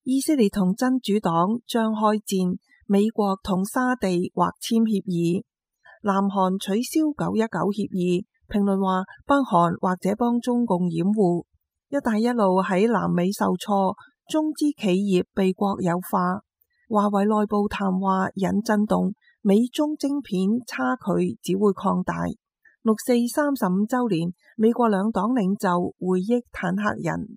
以色列同真主黨將開戰，美國同沙地或簽協議，南韓取消919協議。評論話北韓或者幫中共掩護，一帶一路喺南美受挫，中資企業被國有化，華為內部談話引震動，美中晶片差距只會擴大。六四35週年，美國兩黨領袖回憶坦克人。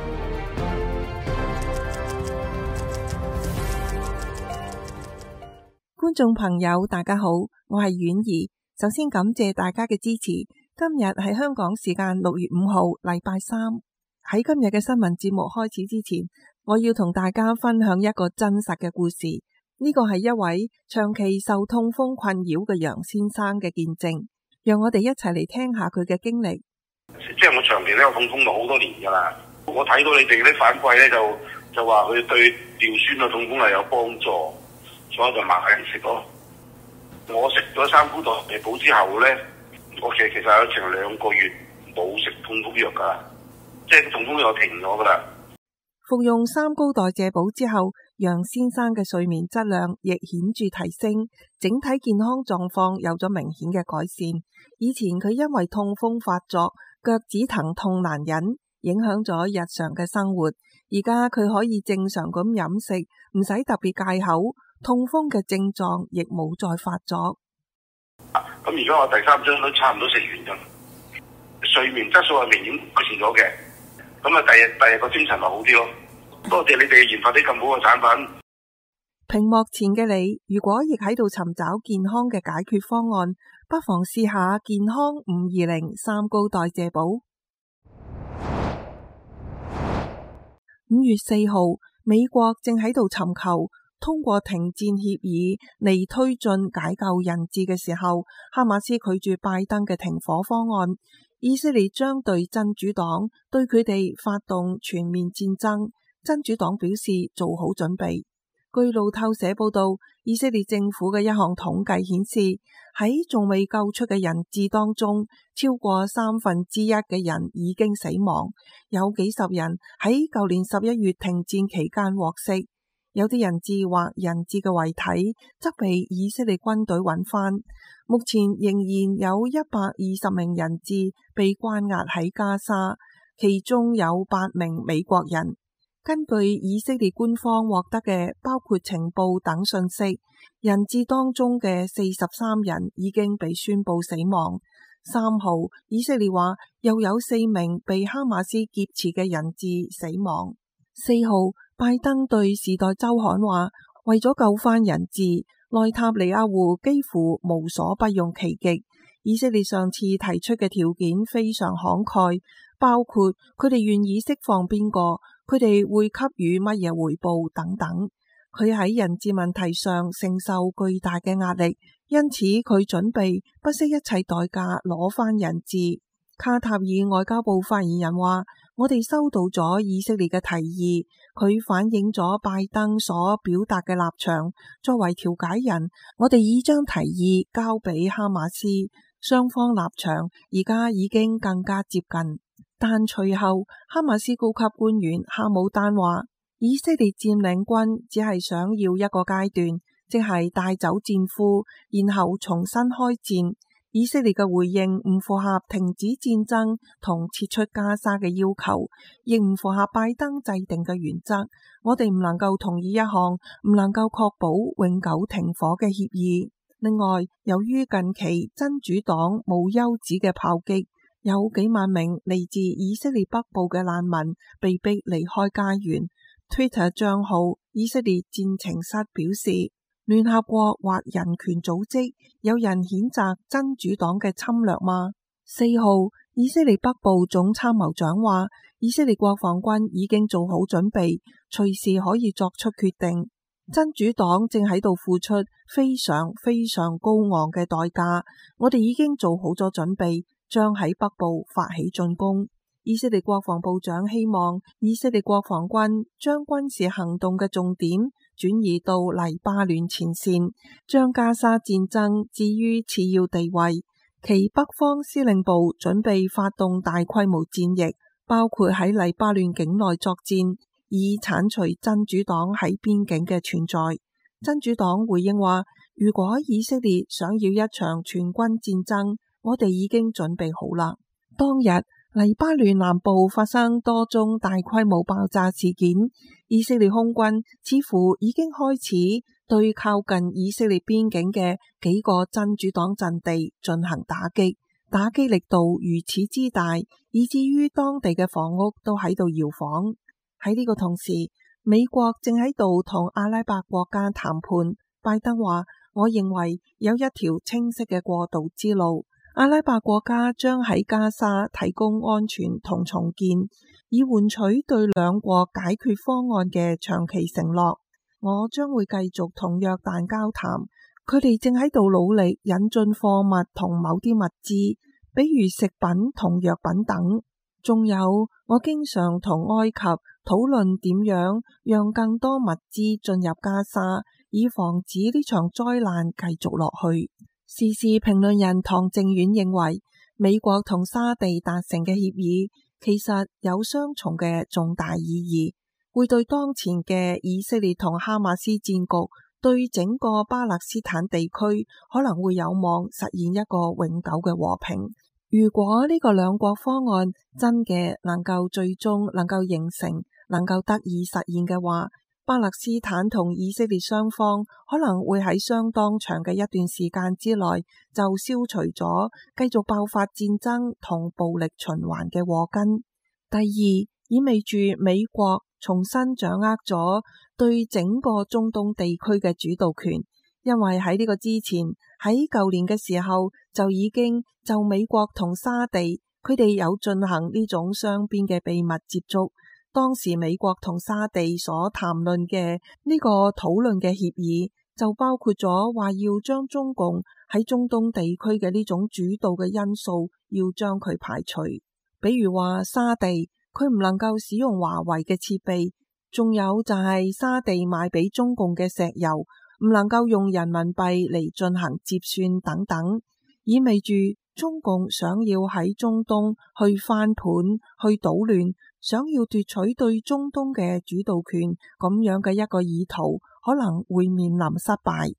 觀眾朋友大家好，我係婉兒，首先感謝大家嘅支持。今日係香港時間6月5號禮拜三。喺今日嘅新聞節目開始之前，我要同大家分享一個真實嘅故事。呢個係一位長期受痛風困擾嘅楊先生嘅見證，讓我哋一齊嚟聽下佢嘅經歷。 即係我長期都有痛風好多年噶啦，我睇到你哋啲反饋咧，就話佢對尿酸嘅痛風係有幫助，所以就買嚟食咯。我食咗三菇代謝寶之後咧，我其實有成2個月冇食痛風藥噶，即係痛風藥停咗噶啦。 服用三高代謝寶之後，楊先生嘅睡眠質量亦顯著提升，整體健康狀況有咗明顯嘅改善。以前佢因為痛風發作，腳趾疼痛難忍，影響咗日常嘅生活。而家佢可以正常咁飲食，唔使特別戒口，痛風嘅症狀亦冇再發作。 咁而家我第3張都差唔多食完咗，睡眠質素係明顯改善咗嘅。咁啊，第日個精神咪好啲咯。多謝你哋研發啲咁好嘅產品。 屏幕前嘅你，如果亦喺度尋找健康嘅解決方案，不妨試下健康520三高代謝寶。5月4號，美國正喺度尋求通過停戰協議嚟推進解救人質嘅時候，哈馬斯拒絕拜登嘅停火方案。以色列將對真主黨對佢哋發動全面戰爭，真主黨表示做好準備。據路透社報道，以色列政府嘅一項統計顯示，喺仲未救出嘅人質當中，超過1/3嘅人已經死亡，有幾十人喺舊年11月停戰期間獲釋。有啲人質或人質嘅遺體則被以色列軍隊揾返。目前仍然有120名人質被關押喺加沙，其中有8名美國人。根據以色列官方獲得嘅包括情報等信息，人質當中嘅43人已經被宣布死亡。3號，以色列話又有4名被哈馬斯劫持嘅人質死亡。4號，拜登對時代週刊話，為咗救返人質，內塔尼亞胡幾乎無所不用其極。以色列上次提出嘅條件非常慷慨，包括佢哋願意釋放邊個，佢哋會給予乜嘢回報等等。佢喺人質問題上承受巨大嘅壓力，因此佢準備不惜一切代價攞返人質。卡塔爾外交部發言人話，我哋收到咗以色列嘅提議，佢反映咗拜登所表達嘅立場。作為調解人，我哋已將提議交俾哈馬斯，雙方立場而家已經更加接近。但隨後，哈馬斯高級官員哈姆丹話，以色列佔領軍只係想要一個階段，即係帶走戰俘，然後重新開戰。以色列嘅回應唔符合停止戰爭同撤出加沙嘅要求，亦唔符合拜登制定嘅原則。我哋唔能夠同意一項唔能夠確保永久停火嘅協議。另外，由於近期真主黨無休止嘅炮擊，有幾萬名嚟自以色列北部嘅難民被迫離開家園。Twitter 賬號以色列戰情室表示，聯合國或人權組織有人譴責真主黨嘅侵略嗎？4號，以色列北部總參謀長話，以色列國防軍已經做好準備，隨時可以作出決定。真主黨正喺度付出非常非常高昂嘅代價，我哋已經做好咗準備，將喺北部發起進攻。以色列國防部長希望以色列國防軍將軍事行動嘅重點轉移到黎巴嫩前線，將加沙戰爭置於次要地位。其北方司令部準備發動大規模戰役，包括喺黎巴嫩境內作戰。 以剷除真主黨喺邊境嘅存在。真主黨回應話，如果以色列想要一場全軍戰爭，我哋已經準備好啦。當日黎巴嫩南部發生多宗大規模爆炸事件，以色列空軍似乎已經開始對靠近以色列邊境嘅幾個真主黨陣地進行打擊，打擊力度如此之大，以至於當地嘅房屋都喺度搖晃。喺呢個同時，美國正喺度同阿拉伯國家談判。拜登話，我認為有一條清晰嘅過渡之路，阿拉伯國家將喺加沙提供安全同重建，以換取對兩國解決方案嘅長期承諾。我將會繼續同約旦交談，佢哋正喺度努力引進貨物同某啲物資，比如食品同藥品等。仲有，我經常同埃及討論點樣讓更多物資進入加沙，以防止呢場災難繼續落去。時事評論人唐正遠認為，美國同沙地達成嘅協議其實有雙重嘅重大意義，會對當前嘅以色列同哈馬斯戰局，對整個巴勒斯坦地區可能會有望實現一個永久嘅和平。如果呢個兩國方案真嘅能夠最終能夠形成，能夠得以實現嘅話，巴勒斯坦同以色列雙方可能會喺相當長嘅一段時間之內就消除咗繼續爆發戰爭同暴力循環嘅禍根。第二，意味住美國重新掌握咗對整個中東地區嘅主導權。因為喺呢個之前，喺舊年嘅時候就已經就美國同沙地佢哋有進行呢種雙邊嘅秘密接觸。當時美國同沙地所談論嘅呢個討論嘅協議，就包括咗話要將中共喺中東地區嘅呢種主導嘅因素要將佢排除。比如話沙地佢唔能夠使用華為嘅設備，仲有就係沙地賣俾中共嘅石油唔能夠用人民幣嚟進行結算等等，意味住中共想要喺中東去翻盤、去搗亂，想要奪取對中東嘅主導權，咁樣嘅一個意圖可能會面臨失敗。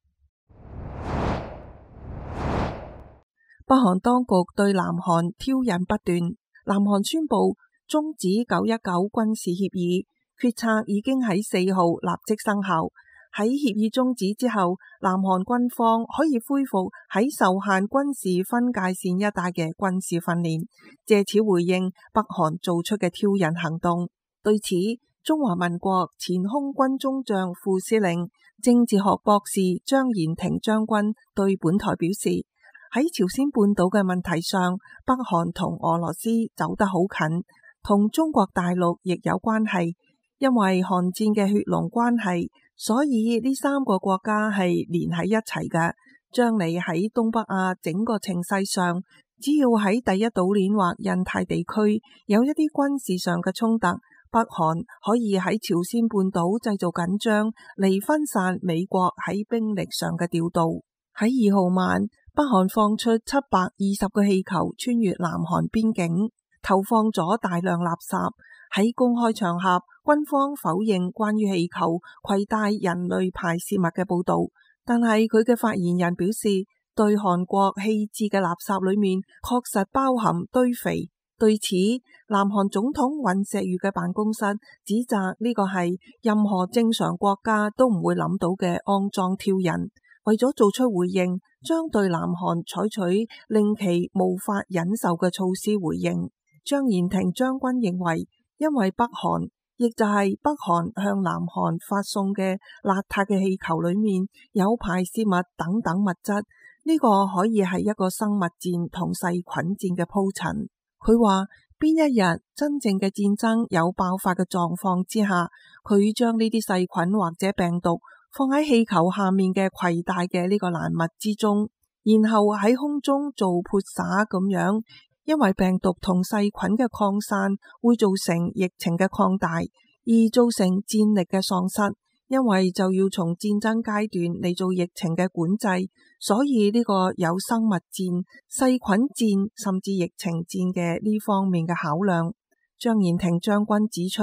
北韓當局對南韓挑釁不斷，南韓宣布終止919軍事協議，決策已經喺4號立即生效。喺協議終止之後，南韓軍方可以恢復喺受限軍事分界線一帶嘅軍事訓練，借此回應北韓做出嘅挑釁行動。對此，中華民國前空軍中將副司令、政治學博士張延廷將軍對本台表示，喺朝鮮半島嘅問題上，北韓同俄羅斯走得好近，同中國大陸亦有關係，因為韓戰嘅血濃關係，所以呢3個國家係連喺一齊嘅。將嚟喺東北亞整個情勢上，只要喺第一島鏈或印太地區有一啲軍事上嘅衝突，北韓可以喺朝鮮半島製造緊張嚟分散美國喺兵力上嘅調度。喺2號晚，北韓放出720個氣球穿越南韓邊境，投放咗大量垃圾。喺公開場合，軍方否認關於氣球攜帶人類排泄物嘅報導，但係佢嘅發言人表示，對韓國棄置嘅垃圾裏面確實包含堆肥。對此，南韓總統尹錫悅嘅辦公室指責呢個係任何正常國家都唔會諗到嘅骯髒挑釁。為咗做出回應，將對南韓採取令其無法忍受嘅措施回應。張延廷將軍認為，因為北韓，亦就係北韓向南韓發送嘅邋遢嘅氣球裏面有排泄物等等物質，呢個可以係一個生物戰同細菌戰嘅鋪陳。佢話邊一日真正嘅戰爭有爆發嘅狀況之下，佢將呢啲細菌或者病毒放喺氣球下面嘅攜帶嘅呢個欄物之中，然後喺空中做潑灑咁樣，因為病毒同細菌嘅擴散會造成疫情嘅擴大，而造成戰力嘅喪失，因為就要從戰爭階段嚟做疫情嘅管制，所以呢個有生物戰、細菌戰甚至疫情戰嘅呢方面嘅考量。張延廷將軍指出，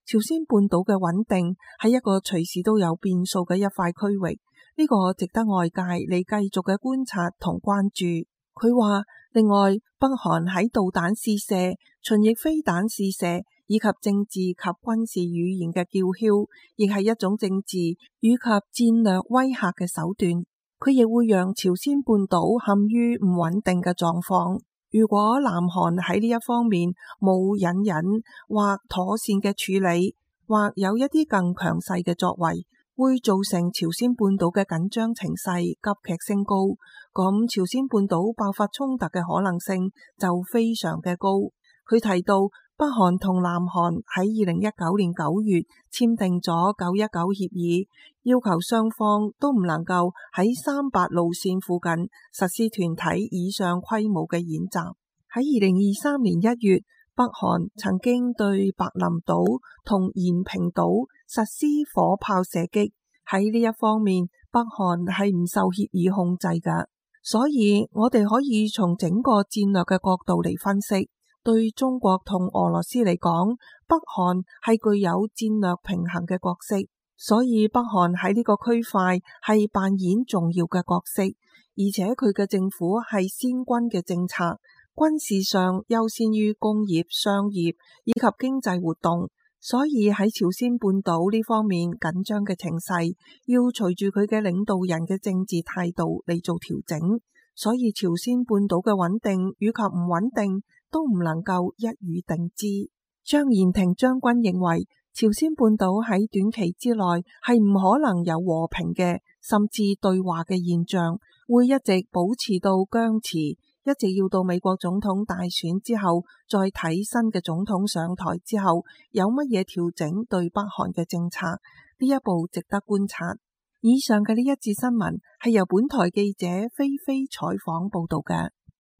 朝鮮半島嘅穩定係一個隨時都有變數嘅一塊區域，呢個值得外界嚟繼續嘅觀察同關注。佢話，另外北韓喺導彈試射、巡弋飛彈試射以及政治及軍事語言嘅叫囂，亦係一種政治以及戰略威嚇嘅手段。佢亦會讓朝鮮半島陷於唔穩定嘅狀況。如果南韓喺呢一方面冇隱忍或妥善嘅處理，或有一啲更強勢嘅作為，會造成朝鮮半島嘅緊張情勢急劇升高，咁朝鮮半島爆發衝突嘅可能性就非常嘅高。佢提到北韓同南韓喺2019年9月簽訂咗919協議，要求雙方都唔能夠喺38路線附近實施團體以上規模嘅演習。喺2023年1月，北韓曾經對白林島同延平島實施火炮射擊。喺呢一方面，北韓係唔受協議控制㗎，所以我哋可以從整個戰略嘅角度嚟分析。對中國同俄羅斯嚟講，北韓係具有戰略平衡嘅角色，所以北韓喺呢個區塊係扮演重要嘅角色，而且佢嘅政府係先軍嘅政策，軍事上優先於工業、商業以及經濟活動，所以喺朝鮮半島呢方面緊張嘅情勢，要隨住佢嘅領導人嘅政治態度嚟做調整，所以朝鮮半島嘅穩定與及唔穩定都唔能夠一語定之。張延廷將軍認為，朝鮮半島喺短期之內係唔可能有和平嘅甚至對話嘅現象，會一直保持到僵持，一直要到美國總統大選之後，再睇新嘅總統上台之後有乜嘢調整對北韓嘅政策，呢一步值得觀察。以上嘅呢一節新聞係由本台記者菲菲採訪報道嘅。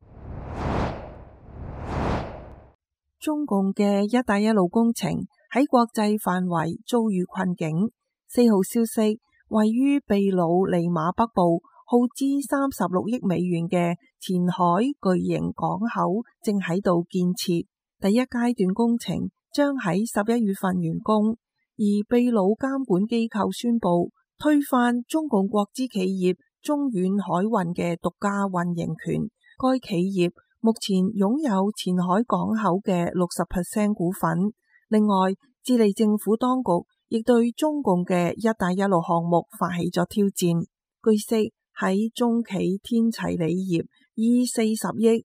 中共嘅一帶一路工程喺國際範圍遭遇困境。4號消息，位於秘魯利馬北部，耗資36億美元嘅前海巨型港口正喺度建設，第一階段工程將喺11月份完工。而秘魯監管機構宣布推翻中共國資企業中遠海運嘅獨家運營權，該企業目前擁有前海港口嘅60% 股份。另外，智利政府當局亦對中共嘅一帶一路項目發起咗挑戰。據悉，喺中企天齊鋰業以40億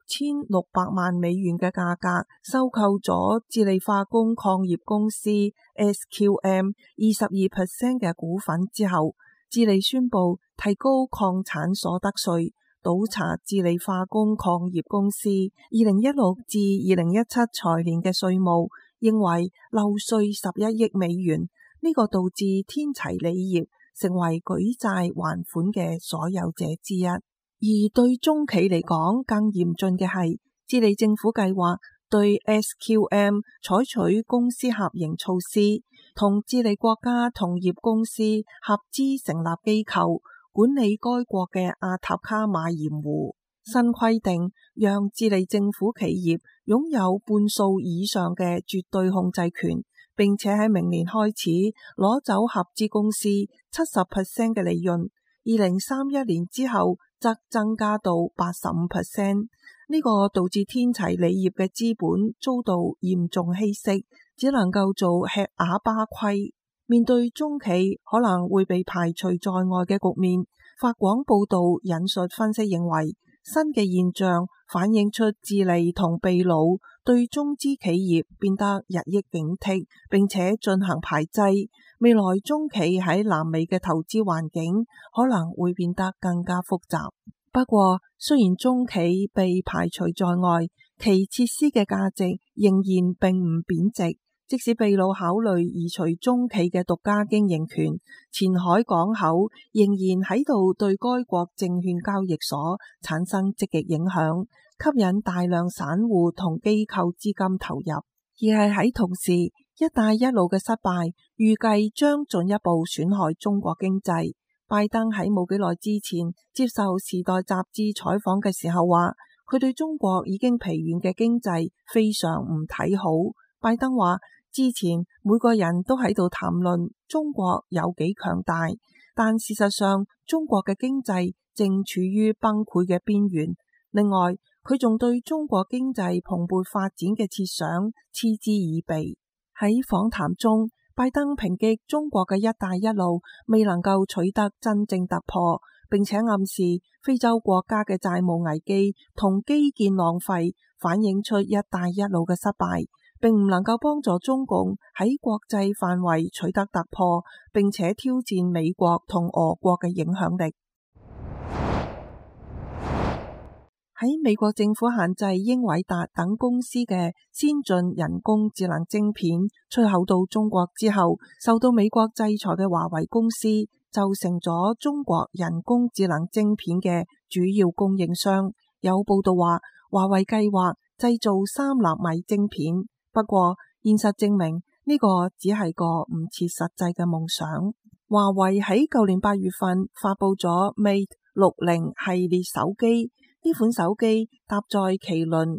6600萬美元嘅價格收購咗智利化工礦業公司 SQM 22% 嘅股份之後，智利宣布提高礦產所得稅，倒查智利化工礦業公司2016至2017財年嘅稅務，認為漏稅11億美元，呢個導致天齊鋰業成為舉債還款嘅所有者之一。而對中企嚟講，更嚴峻嘅係，智利政府計劃對 SQM 採取公私合營措施，同智利國家銅業公司合資成立機構，管理該國嘅阿塔卡馬鹽湖。新規定讓智利政府企業擁有半數以上嘅絕對控制權，並且喺明年開始攞走合資公司70% 嘅利潤，2031年之後則增加到85%。呢個導致天齊鋰業嘅資本遭到嚴重稀釋，只能夠做吃啞巴虧。面對中企可能會被排除在外嘅局面，法廣報道引述分析認為，新嘅現象反映出智利同秘魯對中資企業變得日益警惕，並且進行排擠。未來中企喺南美嘅投資環境可能會變得更加複雜。不過，雖然中企被排除在外，其設施嘅價值仍然並唔貶值。即使秘魯考慮移除中企嘅獨家經營權，前海港口仍然喺度對該國證券交易所產生積極影響，吸引大量散戶同機構資金投入。而係喺同時，一帶一路嘅失敗預計將進一步損害中國經濟。拜登喺冇幾耐之前接受《時代》雜誌採訪嘅時候話，佢對中國已經疲軟嘅經濟非常唔睇好。拜登話， 之前每個人都喺度談論中國有幾強大，但事實上中國嘅經濟正處於崩潰嘅邊緣。另外，佢仲對中國經濟蓬勃發展嘅設想嗤之以鼻。喺訪談中，拜登抨擊中國嘅一帶一路未能夠取得真正突破，並且暗示非洲國家嘅債務危機同基建浪費反映出一帶一路嘅失敗，並唔能夠幫助中共喺國際範圍取得突破，並且挑戰美國同俄國嘅影響力。喺美國政府限制英偉達等公司嘅先進人工智能晶片出口到中國之後，受到美國制裁嘅華為公司就成咗中國人工智能晶片嘅主要供應商。有報道話，華為計劃製造3納米晶片，不過現實證明呢個只係個唔切實際嘅夢想。華為喺舊年8月份發佈咗 Mate 60系列手機，呢款手機搭載麒麟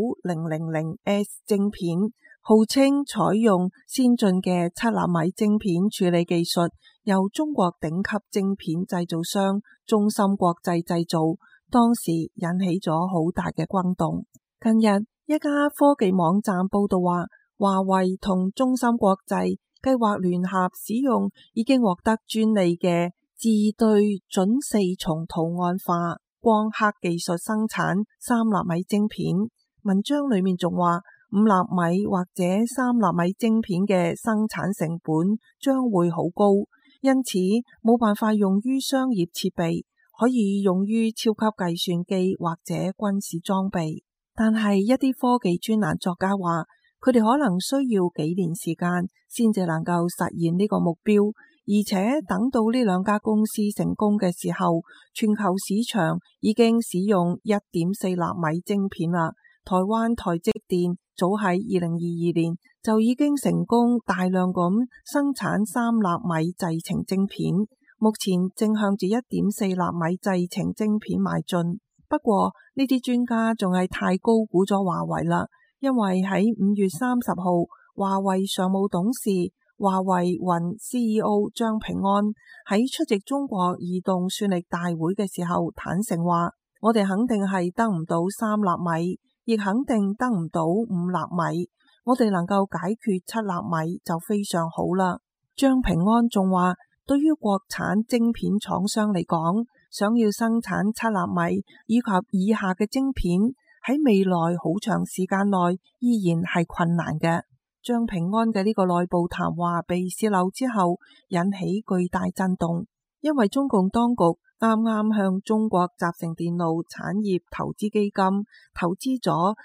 9000S 晶片，號稱採用先進嘅7納米晶片處理技術，由中國頂級晶片製造商中芯國際製造，當時引起咗好大嘅轟動。近日，一家科技網站報道話，華為同中芯國際計劃聯合使用已經獲得專利嘅自對準4重圖案化光刻技術生產3納米晶片。文章裏面仲話5納米或者3納米晶片嘅生產成本將會好高，因此冇辦法用於商業設備，可以用於超級計算機或者軍事裝備。但係一啲科技專欄作家話，佢哋可能需要幾年時間先至能夠實現呢個目標，而且等到呢2家公司成功嘅時候，全球市場已經使用1.4納米晶片啦。台灣台積電早喺2022年就已經成功大量咁生產3納米製程晶片，目前正向住1.4納米製程晶片邁進。不過呢啲專家仲係太高估咗華為啦，因為喺5月30號，華為常務董事、華為雲 CEO 張平安喺出席中國移動算力大會嘅時候坦誠話，我哋肯定係得唔到3納米，亦肯定得唔到5納米，我哋能夠解決7納米就非常好啦。張平安仲話，對於國產晶片廠商嚟講，想要生產7納米以及以下嘅晶片，喺未來好長時間內依然係困難嘅。張平安嘅呢個內部談話被洩漏之後，引起巨大震動，因為中共當局啱啱向中國集成電路產業投資基金投資咗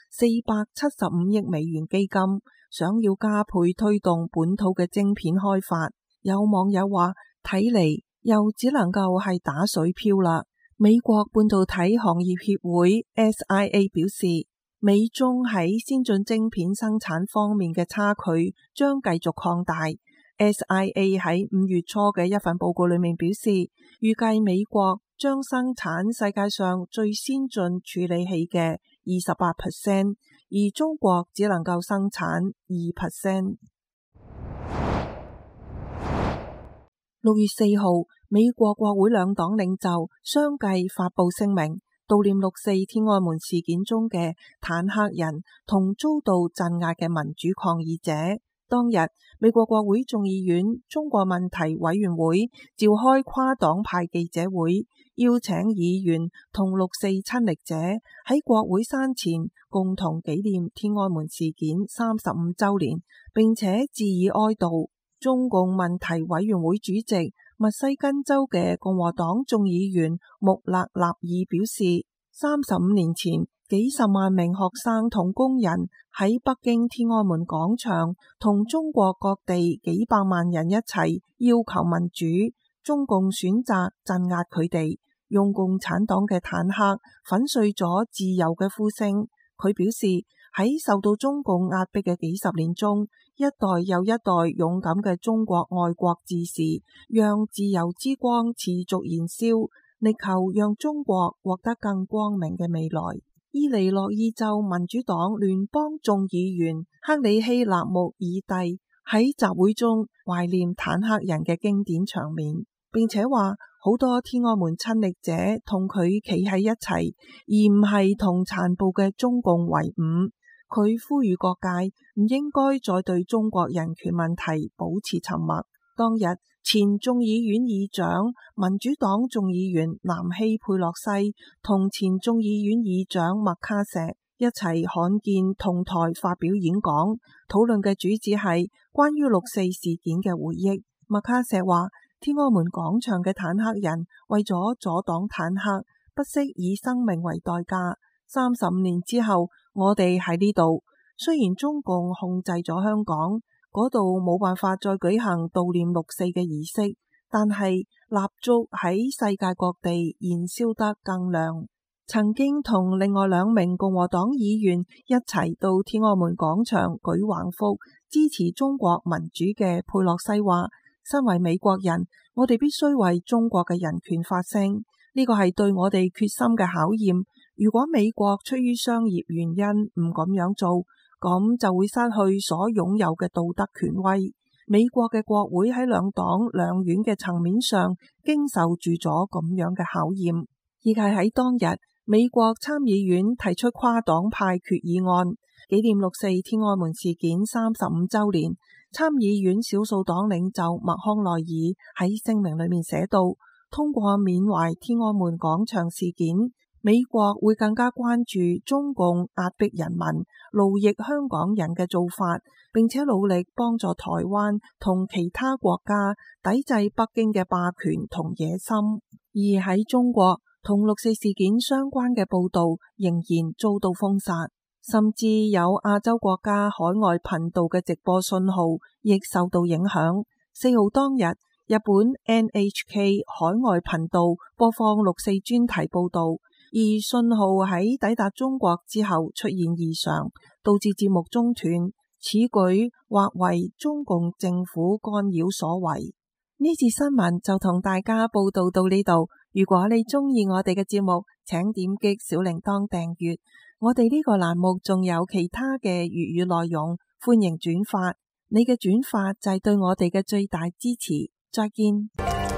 475億美元基金，想要加倍推動本土嘅晶片開發。有網友話，睇嚟又只能夠係打水漂啦。美國半導體行業協會 SIA 表示，美中喺先進晶片生產方面嘅差距將繼續擴大。SIA 喺5月初嘅一份報告裏面表示，預計美國將生產世界上最先進處理器嘅28%，而中國只能夠生產2%。6月4號，美國國會兩黨領袖相繼發佈聲明，悼念6.4天安門事件中嘅坦克人同遭到鎮壓嘅民主抗議者。當日，美國國會眾議院中國問題委員會召開跨黨派記者會，邀請議員同6.4親歷者喺國會山前共同紀念天安門事件35週年，並且致以哀悼。中共問題委員會主席密西根州嘅共和黨眾議員穆勒納爾表示，35年前幾十萬名學生同工人喺北京天安門廣場同中國各地幾百萬人一齊要求民主，中共選擇鎮壓佢哋，用共產黨嘅坦克粉碎咗自由嘅呼聲。佢表示，喺受到中共壓迫嘅幾十年中，一代又一代勇敢嘅中國愛國志士，讓自由之光持續燃燒，力求讓中國獲得更光明嘅未來。伊利諾伊州民主黨聯邦眾議員克里希納穆爾蒂喺集會中懷念坦克人嘅經典場面，並且話好多天安門親歷者同佢企喺一齊，而唔係同殘暴嘅中共為伍。佢呼籲各界唔應該再對中國人權問題保持沉默。當日，前眾議院議長、民主黨眾議員南希佩洛西同前眾議院議長麥卡錫一齊罕見同台發表演講，討論嘅主旨係關於六四事件嘅回憶。麥卡錫話：天安門廣場嘅坦克人為咗阻擋坦克，不惜以生命為代價。35年之後，我哋喺呢度，雖然中共控制咗香港，嗰度冇辦法再舉行悼念六四嘅儀式，但係蠟燭喺世界各地燃燒得更亮。曾經同另外2名共和黨議員一齊到天安門廣場舉橫幅支持中國民主嘅佩洛西話：身為美國人，我哋必須為中國嘅人權發聲，呢個係對我哋決心嘅考驗。如果美國出於商業原因唔咁樣做，咁就會失去所擁有嘅道德權威。美國嘅國會喺兩黨兩院嘅層面上經受住咗咁樣嘅考驗。而係喺當日，美國參議院提出跨黨派決議案，紀念六四天安門事件35週年。參議院少數黨領袖麥康奈爾喺聲明裏面寫道：通過緬懷天安門廣場事件，美國會更加關注中共壓迫人民、奴役香港人嘅做法，並且努力幫助台灣同其他國家抵制北京嘅霸權同野心。而喺中國，同六四事件相關嘅報道仍然遭到封殺，甚至有亞洲國家海外頻道嘅直播信號亦受到影響。4號當日，日本 NHK 海外頻道播放六四專題報道，而信號喺抵達中國之後出現異常，導致節目中斷。此舉或為中共政府干擾所為。呢次新聞就同大家報道到呢度。如果你鍾意我哋嘅節目，請點擊小鈴鐺訂閱。我哋呢個欄目仲有其他嘅粵語內容，歡迎轉發。你嘅轉發就係對我哋嘅最大支持。再見。